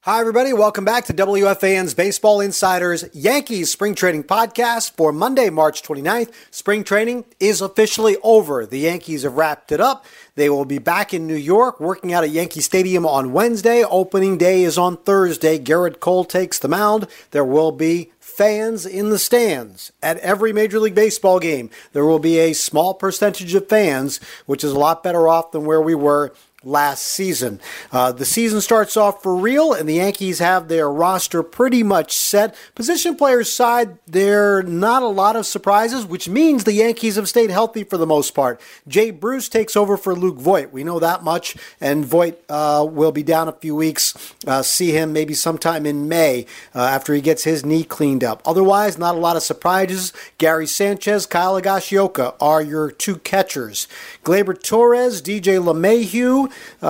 Hi, everybody. Welcome back to WFAN's Baseball Insiders Yankees Spring Training Podcast for Monday, March 29th. Spring training is officially over. The Yankees have wrapped it up. They will be back in New York working out at Yankee Stadium on Wednesday. Opening day is on Thursday. Garrett Cole takes the mound. There will be fans in the stands at every Major League Baseball game. There will be a small percentage of fans, which is a lot better off than where we were last season. The season starts off for real, and the Yankees have their roster pretty much set. Position players side, there are not a lot of surprises, which means the Yankees have stayed healthy for the most part. Jay Bruce takes over for Luke Voit. We know that much, and Voit will be down a few weeks. See him maybe sometime in May after he gets his knee cleaned up. Otherwise, not a lot of surprises. Gary Sanchez, Kyle Higashioka are your two catchers. Gleyber Torres, DJ LeMahieu,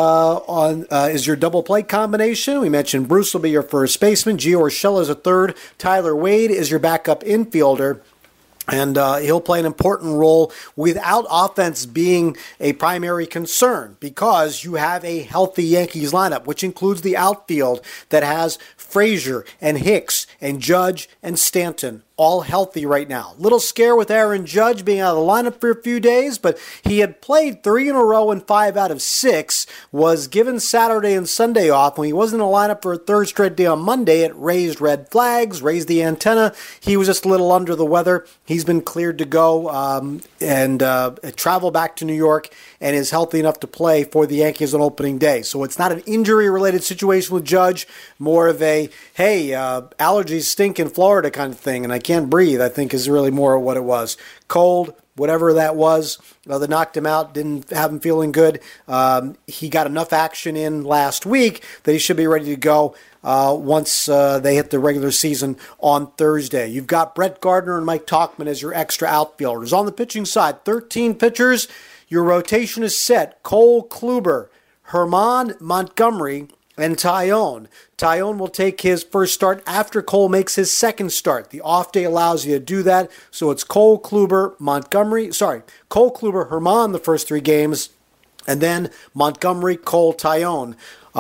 is your double play combination. We mentioned Bruce will be your first baseman. Gio Urshela is a third. Tyler Wade is your backup infielder. And he'll play an important role without offense being a primary concern because you have a healthy Yankees lineup, which includes the outfield that has Frazier and Hicks and Judge and Stanton, all healthy right now. Little scare with Aaron Judge being out of the lineup for a few days, but he had played 3 in a row and 5 out of 6, was given Saturday and Sunday off. When he wasn't in the lineup for a third straight day on Monday, it raised red flags, raised the antenna. He was just a little under the weather. He's been cleared to go and travel back to New York and is healthy enough to play for the Yankees on opening day. So it's not an injury-related situation with Judge, more of a, hey, allergies stink in Florida kind of thing, and I can't breathe, I think is really more what it was. Cold, whatever that was, that knocked him out, didn't have him feeling good. He got enough action in last week that he should be ready to go once they hit the regular season on Thursday. You've got Brett Gardner and Mike Tauchman as your extra outfielders. On the pitching side, 13 pitchers. Your rotation is set. Cole Kluber, Herman Montgomery, and Taillon. Taillon will take his first start after Cole makes his second start. The off day allows you to do that. So it's Cole Kluber, Herman the first 3 games, and then Montgomery, Cole, Taillon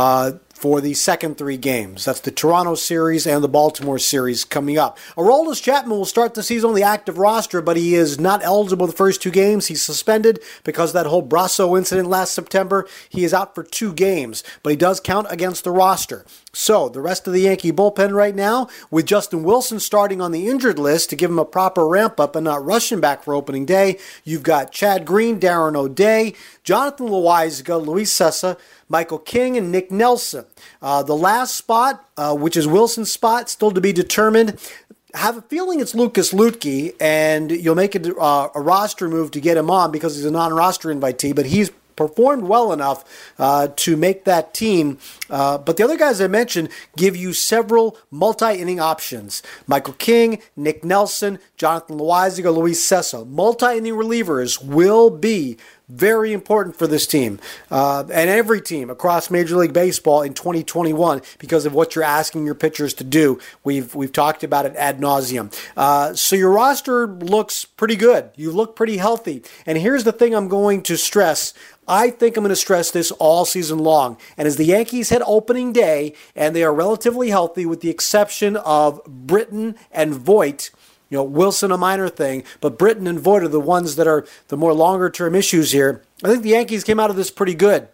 for the second 3 games. That's the Toronto series and the Baltimore series coming up. Aroldis Chapman will start the season on the active roster, but he is not eligible the first 2 games. He's suspended because of that whole Brasso incident last September. He is out for 2 games, but he does count against the roster. So the rest of the Yankee bullpen right now, with Justin Wilson starting on the injured list to give him a proper ramp-up and not rush him back for opening day, you've got Chad Green, Darren O'Day, Jonathan Loaisiga, Luis Cessa, Michael King, and Nick Nelson. The last spot, which is Wilson's spot, still to be determined. I have a feeling it's Lucas Luetge, and you'll make a roster move to get him on because he's a non-roster invitee, but he's performed well enough to make that team. But the other guys I mentioned give you several multi-inning options. Michael King, Nick Nelson, Jonathan Loaisiga, Luis Cessa. Multi-inning relievers will be very important for this team and every team across Major League Baseball in 2021 because of what you're asking your pitchers to do. We've talked about it ad nauseum. So your roster looks pretty good. You look pretty healthy. And here's the thing I'm going to stress. I think I'm going to stress this all season long. And as the Yankees hit opening day, and they are relatively healthy with the exception of Britton and Voit, Wilson a minor thing, but Britton and Voit are the ones that are the more longer-term issues here. I think the Yankees came out of this pretty good.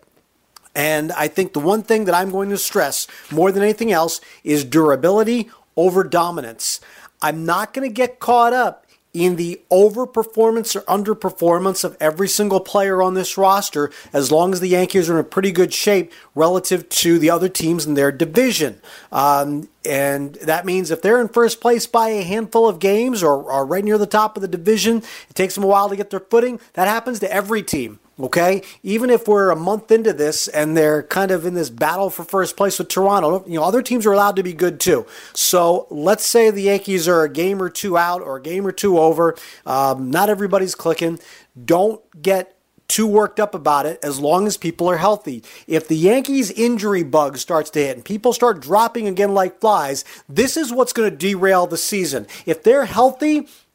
And I think the one thing that I'm going to stress more than anything else is durability over dominance. I'm not going to get caught up in the overperformance or underperformance of every single player on this roster as long as the Yankees are in a pretty good shape relative to the other teams in their division. And that means if they're in first place by a handful of games or right near the top of the division, it takes them a while to get their footing. That happens to every team. Okay, even if we're a month into this and they're kind of in this battle for first place with Toronto, other teams are allowed to be good too. So let's say the Yankees are a game or 2 out or a game or 2 over. Not everybody's clicking. Don't get too worked up about it as long as people are healthy. If the Yankees injury bug starts to hit and people start dropping again like flies, this is what's going to derail the season. If they're healthy,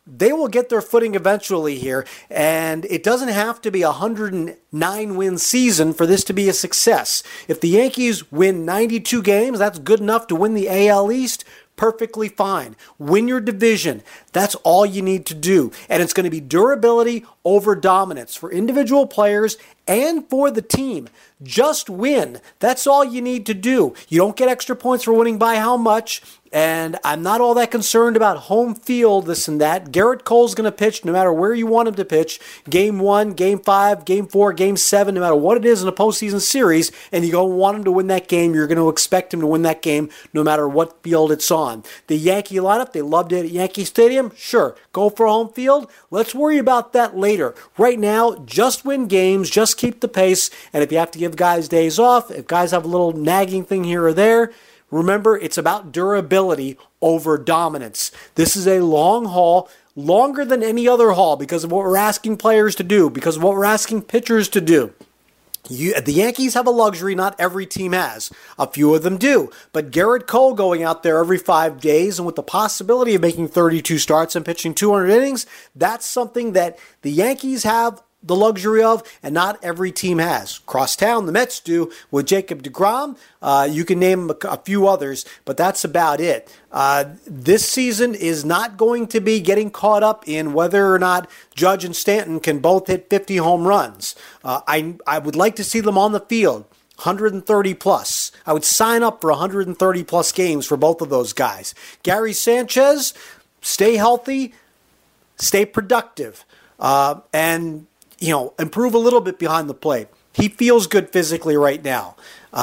they will get their footing eventually here, and it doesn't have to be a 109-win season for this to be a success. If the Yankees win 92 games, that's good enough to win the AL East. Perfectly fine. Win your division. That's all you need to do. And it's going to be durability over dominance for individual players and for the team. Just win. That's all you need to do. You don't get extra points for winning by how much. And I'm not all that concerned about home field, this and that. Garrett Cole's going to pitch no matter where you want him to pitch. Game 1, Game 5, Game 4, Game 7, no matter what it is in a postseason series, and you don't want him to win that game, you're going to expect him to win that game no matter what field it's on. The Yankee lineup, they loved it at Yankee Stadium. Sure, go for home field. Let's worry about that later. Right now, just win games, just keep the pace, and if you have to give guys days off, if guys have a little nagging thing here or there, remember, it's about durability over dominance. This is a long haul, longer than any other haul because of what we're asking players to do, because of what we're asking pitchers to do. The Yankees have a luxury not every team has. A few of them do. But Garrett Cole going out there every 5 days and with the possibility of making 32 starts and pitching 200 innings, that's something that the Yankees have the luxury of, and not every team has. Crosstown, the Mets do with Jacob deGrom. You can name a few others, but that's about it. This season is not going to be getting caught up in whether or not Judge and Stanton can both hit 50 home runs. I would like to see them on the field. 130 plus. I would sign up for 130 plus games for both of those guys. Gary Sanchez, stay healthy, stay productive, and improve a little bit behind the plate. He feels good physically right now.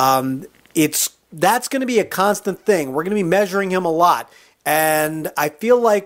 That's going to be a constant thing. We're going to be measuring him a lot. And I feel like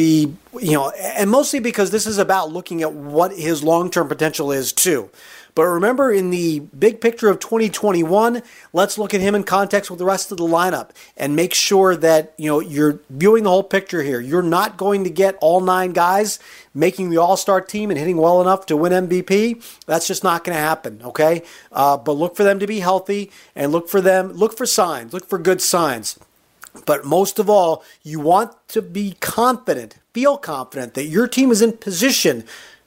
and mostly because this is about looking at what his long-term potential is too. But remember, in the big picture of 2021, let's look at him in context with the rest of the lineup and make sure that you're viewing the whole picture here. You're not going to get all 9 guys making the All-Star team and hitting well enough to win MVP. That's just not going to happen, okay? But look for them to be healthy and look for signs, look for good signs. But most of all, you want to be confident, feel confident that your team is in position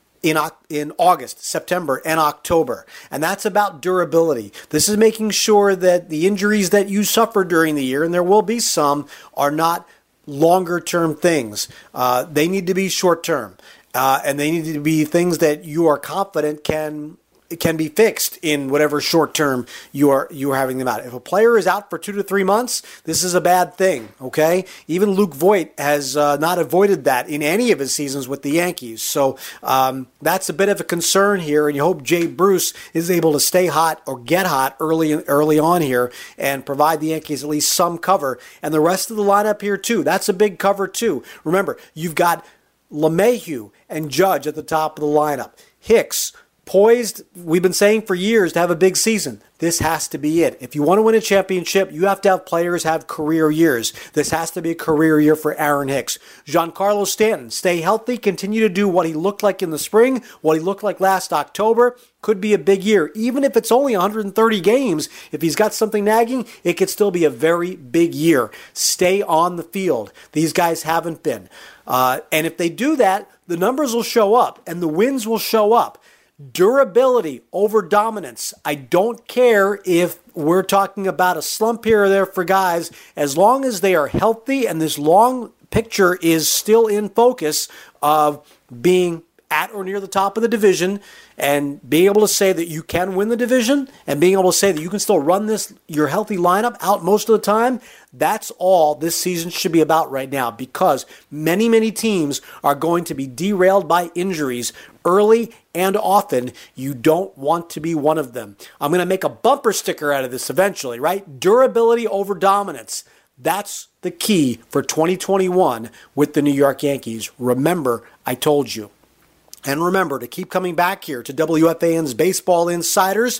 in August, September, and October. And that's about durability. This is making sure that the injuries that you suffer during the year, and there will be some, are not longer-term things. They need to be short-term. And they need to be things that you are confident can be fixed in whatever short term you are having them out. If a player is out for 2 to 3 months, this is a bad thing, okay? Even Luke Voit has not avoided that in any of his seasons with the Yankees. So that's a bit of a concern here, and you hope Jay Bruce is able to stay hot or get hot early on here and provide the Yankees at least some cover. And the rest of the lineup here too, that's a big cover too. Remember, you've got LeMahieu and Judge at the top of the lineup. Hicks, poised, we've been saying for years, to have a big season. This has to be it. If you want to win a championship, you have to have players have career years. This has to be a career year for Aaron Hicks. Giancarlo Stanton, stay healthy, continue to do what he looked like in the spring, what he looked like last October. Could be a big year. Even if it's only 130 games, if he's got something nagging, it could still be a very big year. Stay on the field. These guys haven't been. And if they do that, the numbers will show up and the wins will show up. Durability over dominance. I don't care if we're talking about a slump here or there for guys, as long as they are healthy and this long picture is still in focus of being at or near the top of the division and being able to say that you can win the division and being able to say that you can still run your healthy lineup out most of the time. That's all this season should be about right now, because many, many teams are going to be derailed by injuries early and often. You don't want to be one of them. I'm going to make a bumper sticker out of this eventually, right? Durability over dominance. That's the key for 2021 with the New York Yankees. Remember, I told you. And remember to keep coming back here to WFAN's Baseball Insiders.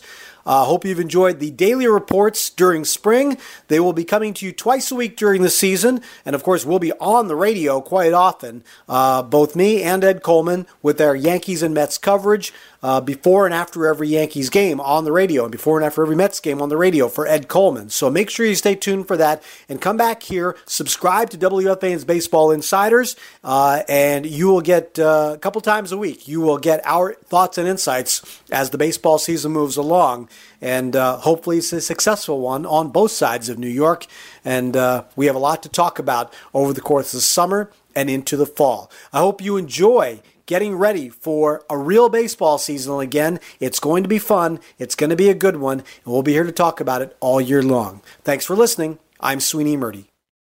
Hope you've enjoyed the daily reports during spring. They will be coming to you twice a week during the season. And, of course, we'll be on the radio quite often, both me and Ed Coleman, with our Yankees and Mets coverage before and after every Yankees game on the radio, and before and after every Mets game on the radio for Ed Coleman. So make sure you stay tuned for that and come back here, subscribe to WFAN's Baseball Insiders, and you will get a couple times a week, you will get our thoughts and insights as the baseball season moves along. And hopefully it's a successful one on both sides of New York. And we have a lot to talk about over the course of the summer and into the fall. I hope you enjoy getting ready for a real baseball season again. It's going to be fun. It's going to be a good one. And we'll be here to talk about it all year long. Thanks for listening. I'm Sweeny Murti.